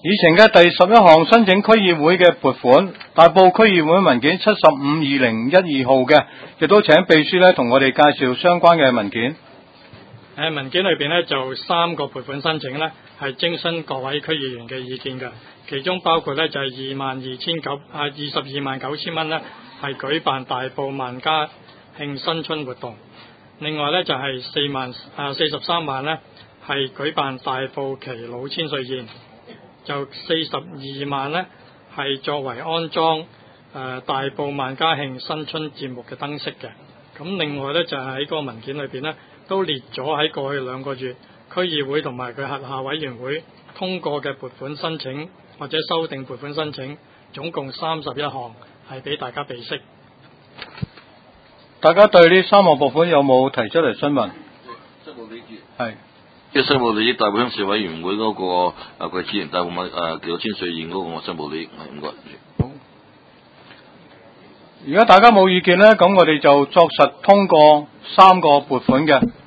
議程嘅第11項申請區議會嘅撥款，大埔區議會文件752012號嘅，亦都請秘書咧同我哋介紹相關嘅文件。 文件裏邊咧就3個撥款申請咧係徵詢各位區議員嘅意見嘅，其中包括咧就係22萬9千蚊咧係舉辦大埔萬家慶新春活動，另外咧就係43萬咧係舉辦大埔耆老千歲宴，就42萬咧係作為安裝大埔萬家慶新春節目嘅燈飾嘅。咁另外咧就係喺個文件裏邊咧都列咗喺過去2個月區議會同埋佢轄下委員會通過嘅撥款申請或者修訂撥款申請，總共31項係俾大家備悉。 大家對呢3項撥款有冇提出嚟詢問？ 失務理事係。 即係失務理事大埔鄉事委員會嗰個佢支援大埔耆老千歲宴嗰個我失務理事，唔該。 好。如果大家冇意見咧，咁我哋就作實通過3個撥款嘅。